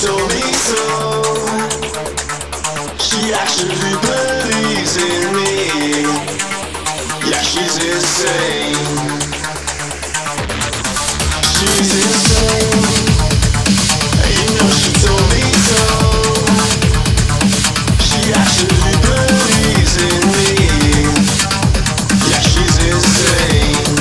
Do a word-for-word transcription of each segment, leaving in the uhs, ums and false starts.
told me so. She actually believes in me. Yeah, she's insane. She's insane. You know she told me so. She actually believes in me. Yeah, she's insane.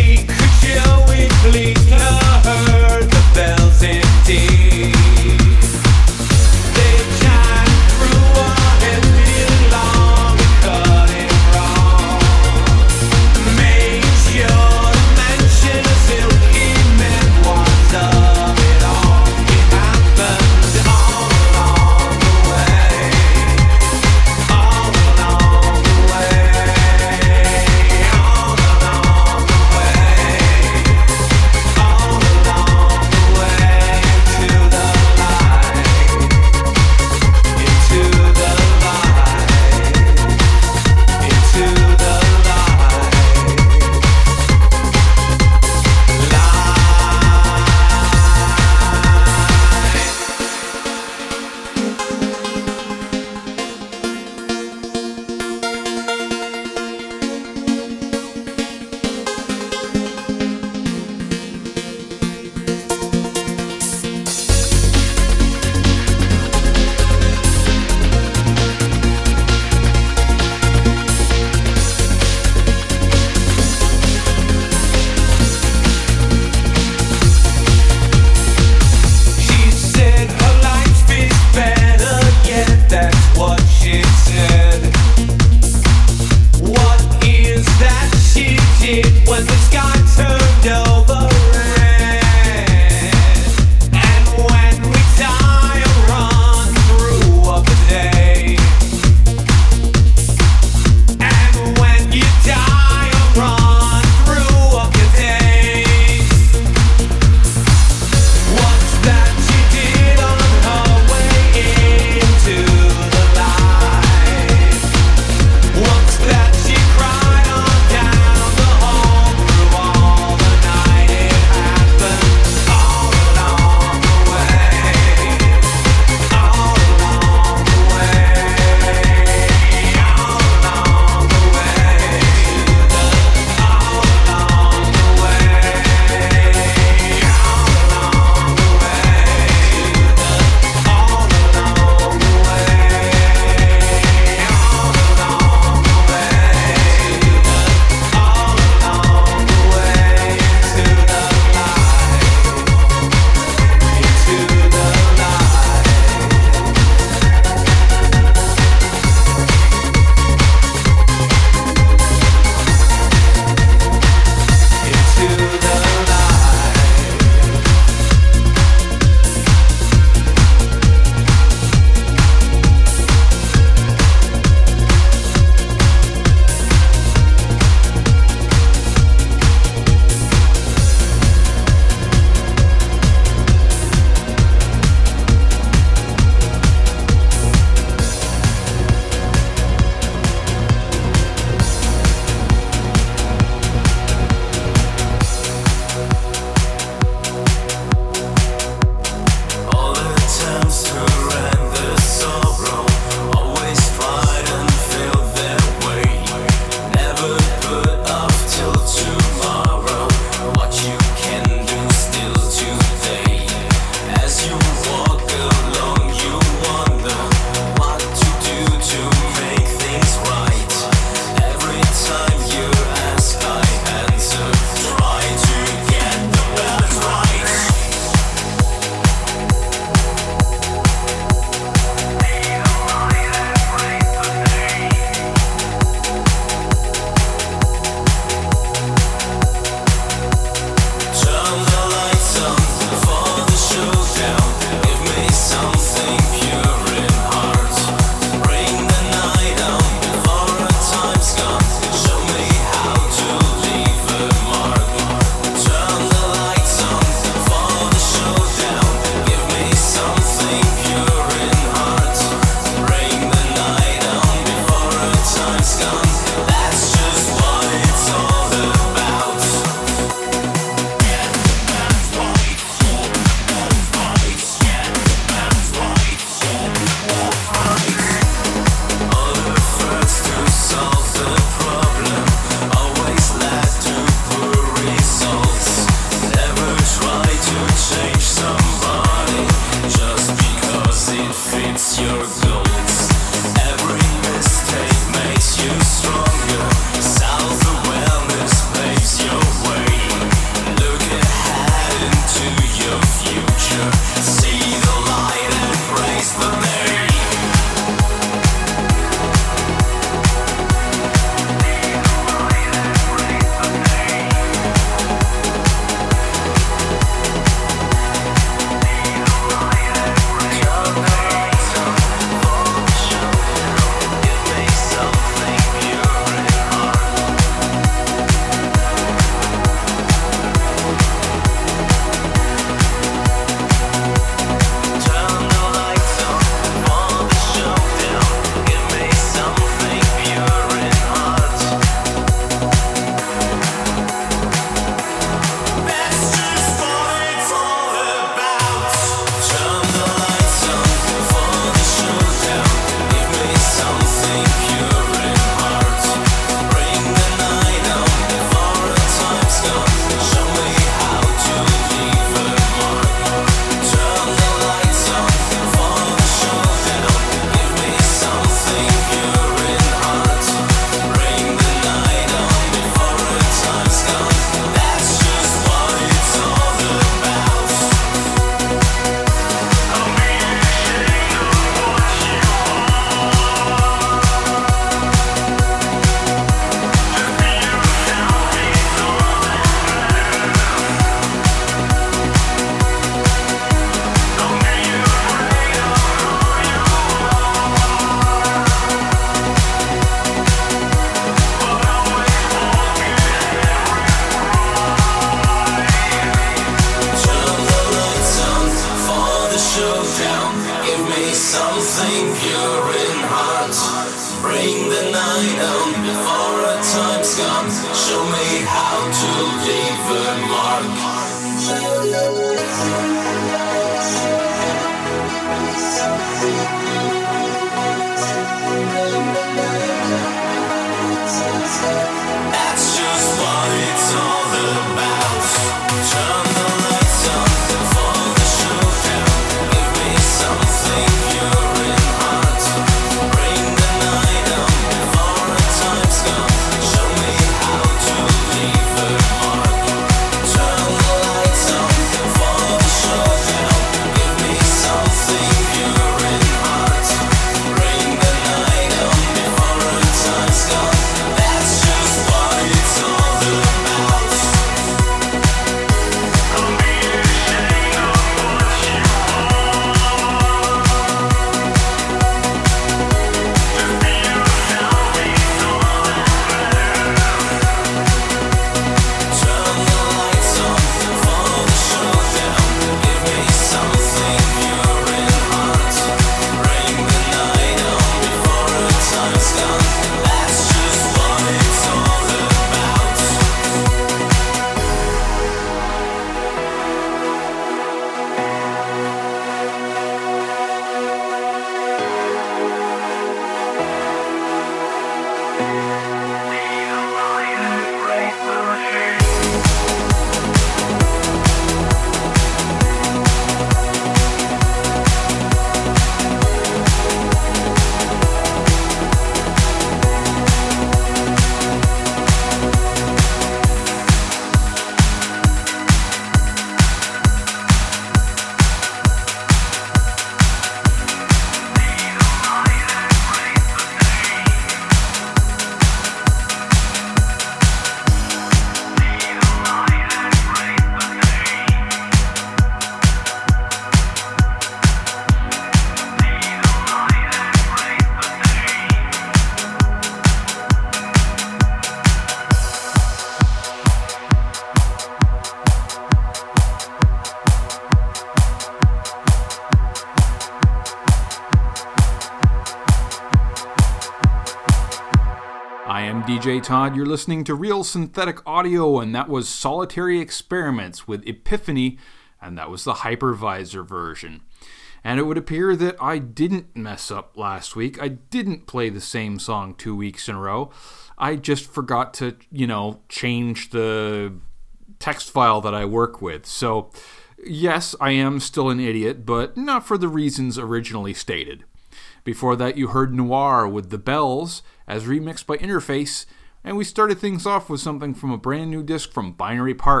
I am D J Todd, you're listening to Real Synthetic Audio, and that was Solitary Experiments with Epiphany, and that was the Hypervisor version. And it would appear that I didn't mess up last week. I didn't play the same song two weeks in a row. I just forgot to, you know, change the text file that I work with. So, yes, I am still an idiot, but not for the reasons originally stated. Before that, you heard Noir with The Bells, as remixed by Interface, and we started things off with something from a brand new disc from Binary Park,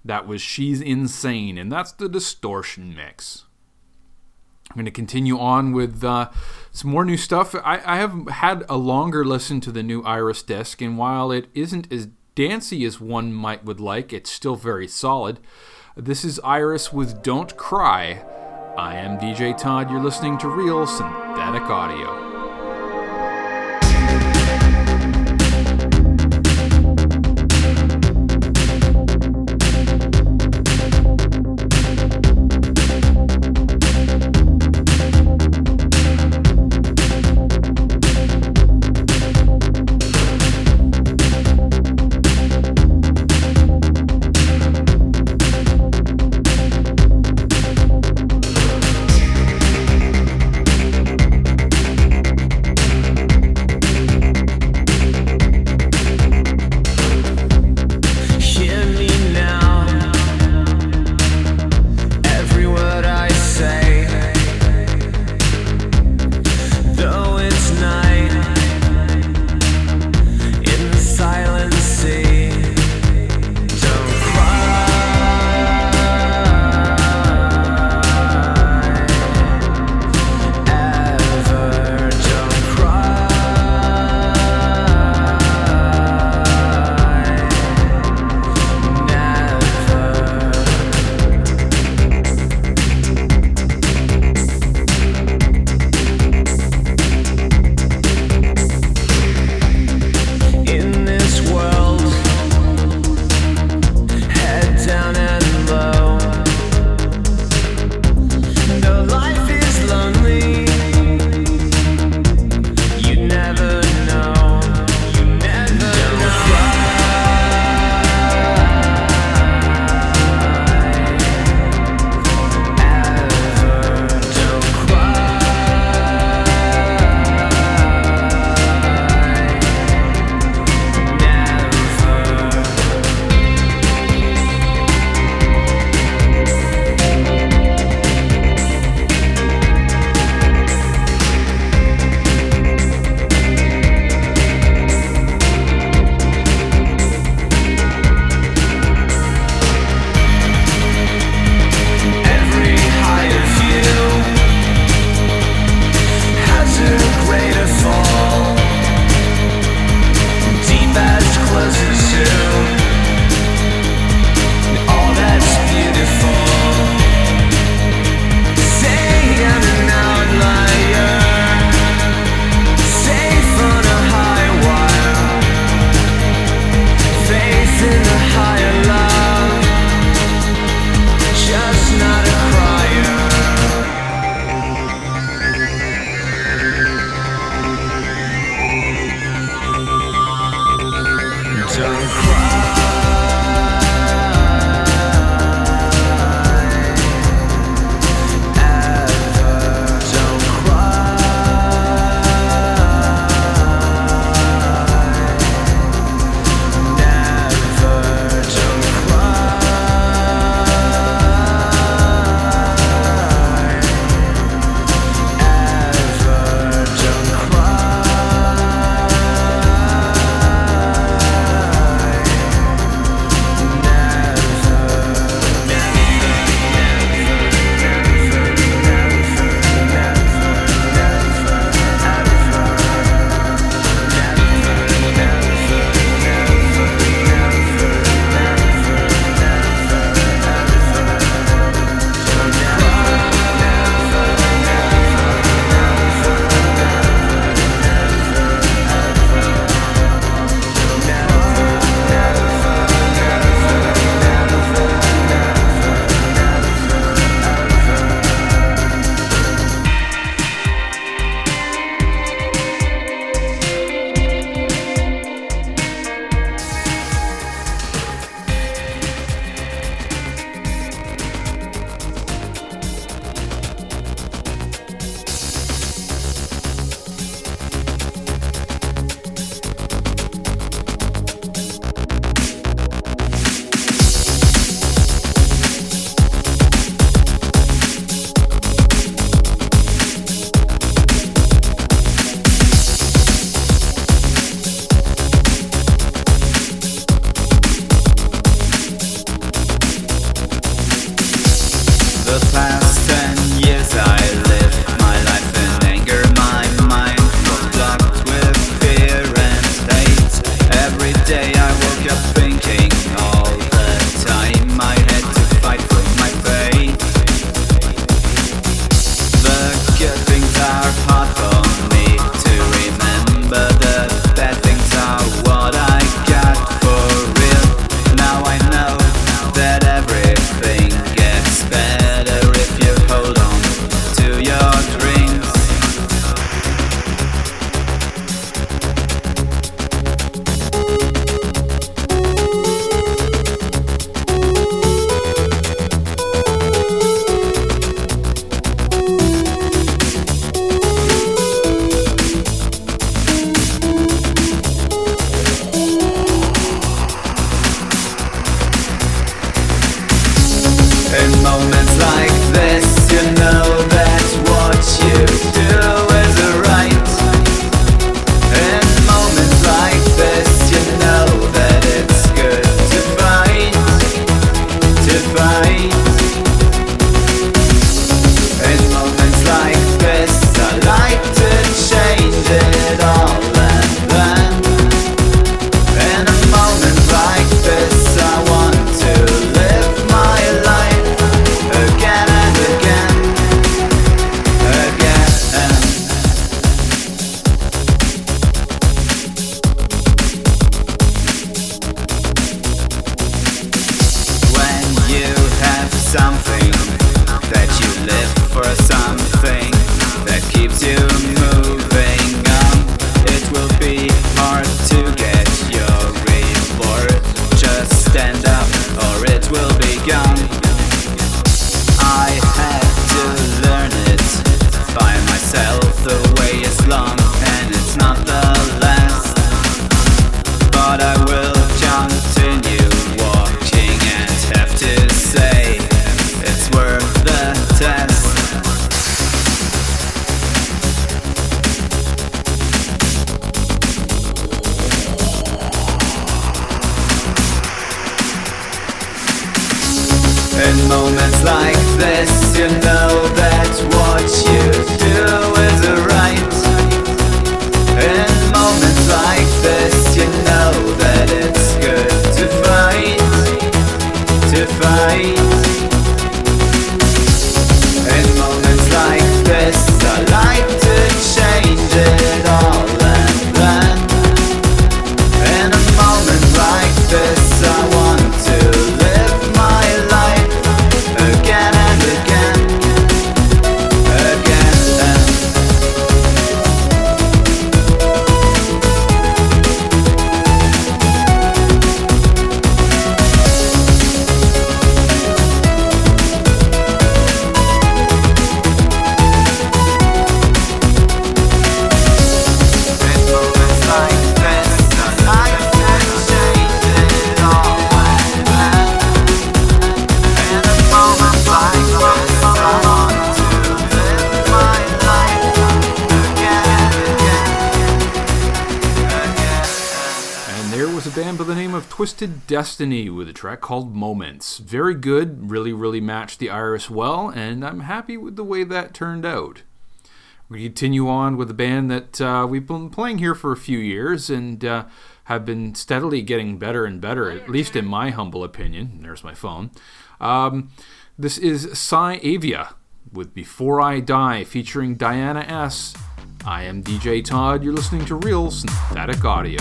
That was She's Insane, and that's the distortion mix. I'm going to continue on with uh, some more new stuff. I, I have had a longer listen to the new Iris disc, and while it isn't as dancey as one might would like, it's still very solid. This is Iris with Don't Cry. I am D J Todd. You're listening to Real Synthetic Audio. In moments like this, you know that what you do is right. In moments like this, you know that it's good to fight, to fight. In moments like this, I like to change it all and then. In a moment like this, I want to live my life again and again, again and band by the name of Twisted Destiny with a track called Moments. Very good, really, really matched the iris well, and I'm happy with the way that turned out. We continue on with a band that uh, we've been playing here for a few years and uh, have been steadily getting better and better, at least in my humble opinion. There's my phone. Um, this is Psy Avia with Before I Die featuring Diana S. I am D J Todd. You're listening to Real Synthetic Audio.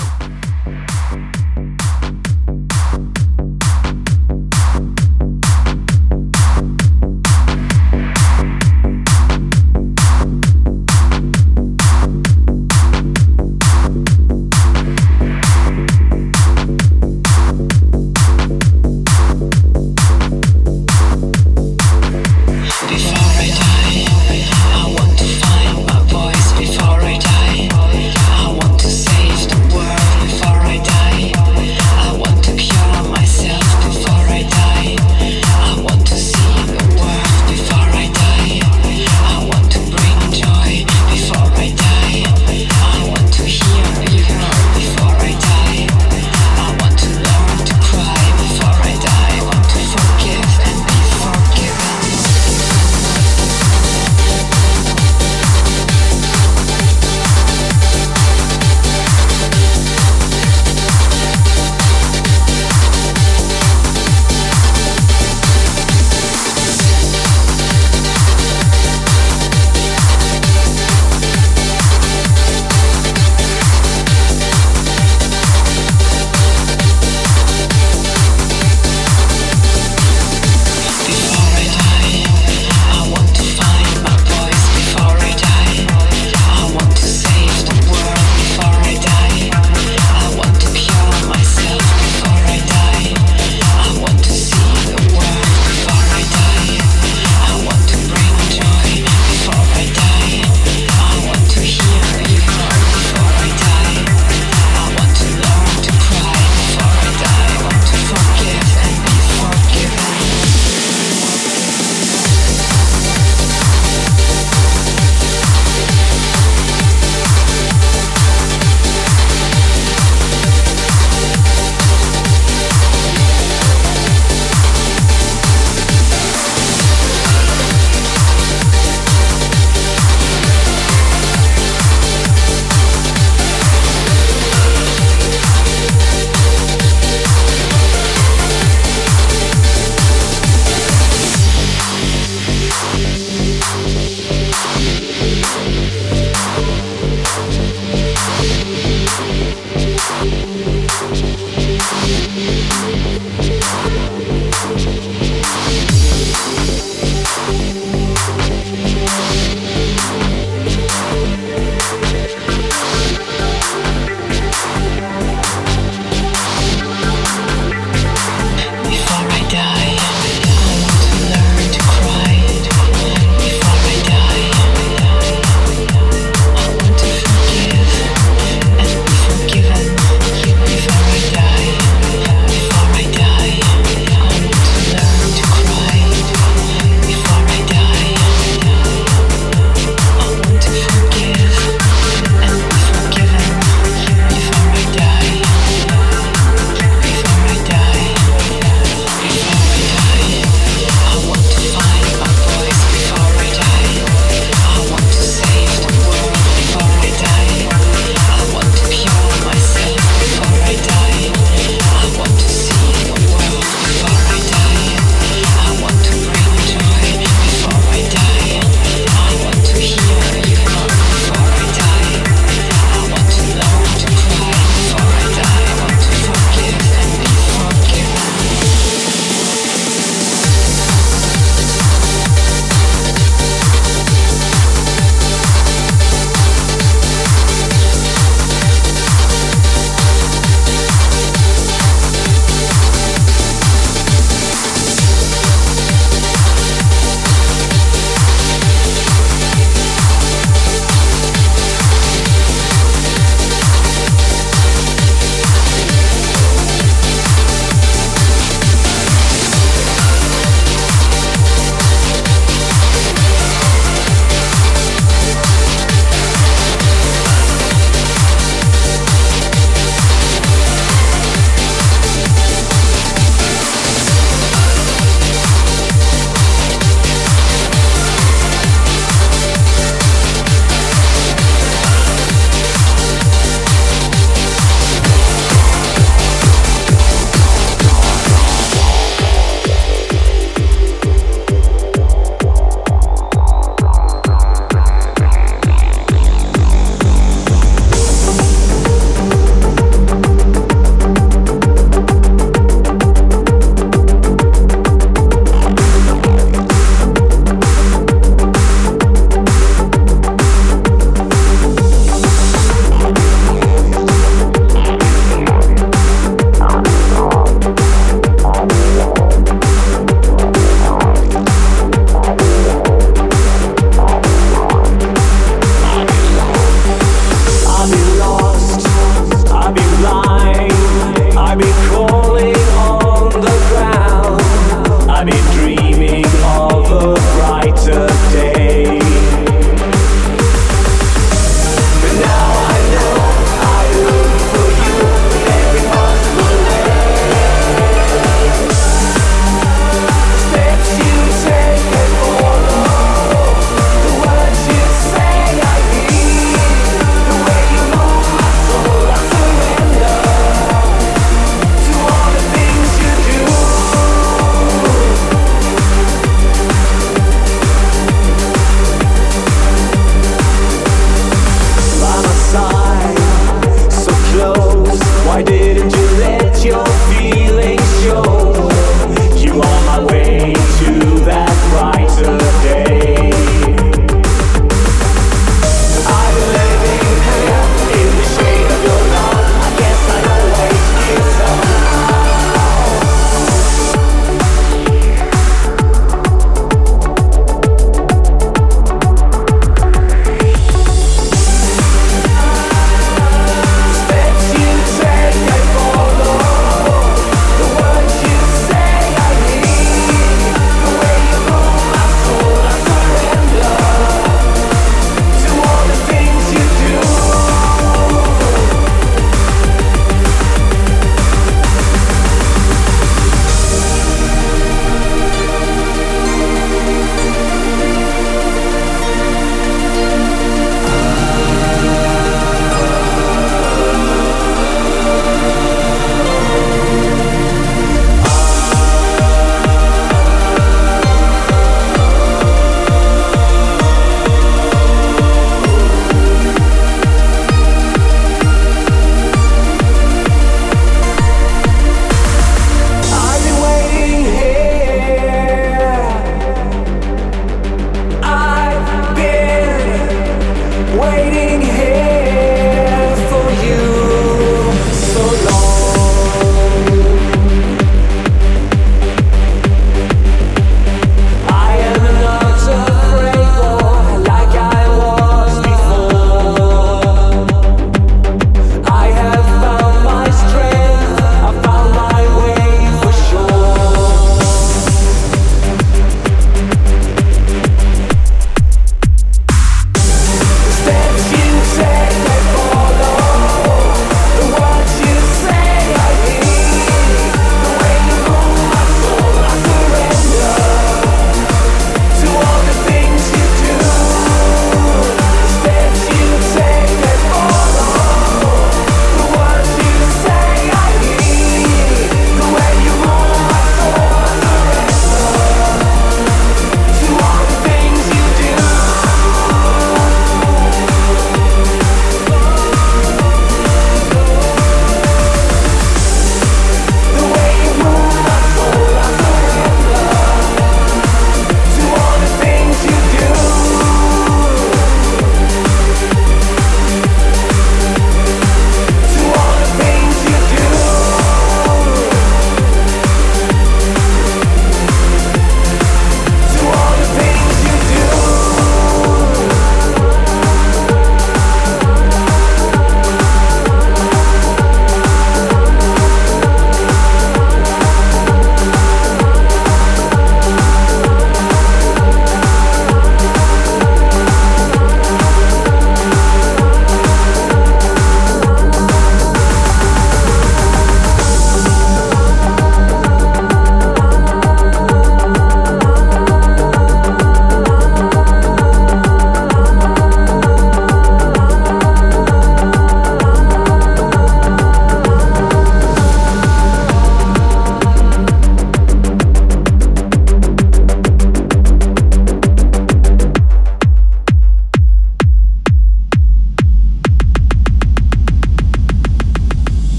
Before I die, I want to save the world before Before I die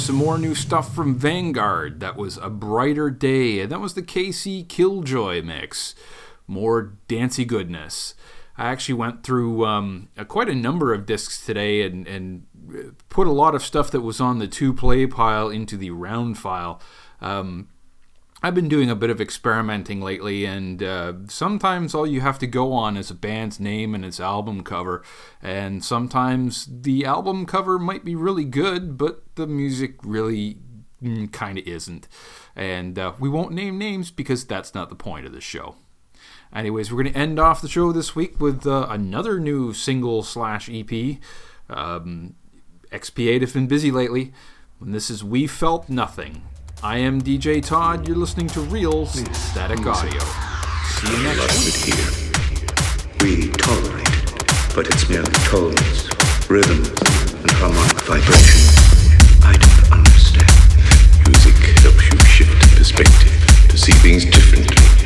some more new stuff from Vanguard. That was A Brighter Day, and that was the K C Killjoy mix. More dancey goodness. I actually went through um, a, quite a number of discs today and, and put a lot of stuff that was on the to-play pile into the round file. Um, I've been doing a bit of experimenting lately, and uh, sometimes all you have to go on is a band's name and its album cover, and sometimes the album cover might be really good, but the music really mm, kind of isn't. And uh, we won't name names because that's not the point of the show. Anyways, we're going to end off the show this week with uh, another new single slash E P. Um, X P eight have been busy lately, and this is We Felt Nothing. I am D J Todd. You're listening to Real Synthetic Audio. See you next week. Here. We tolerate it, but it's merely tones, rhythms, and harmonic vibration. I don't understand. Music helps you shift perspective to see things differently.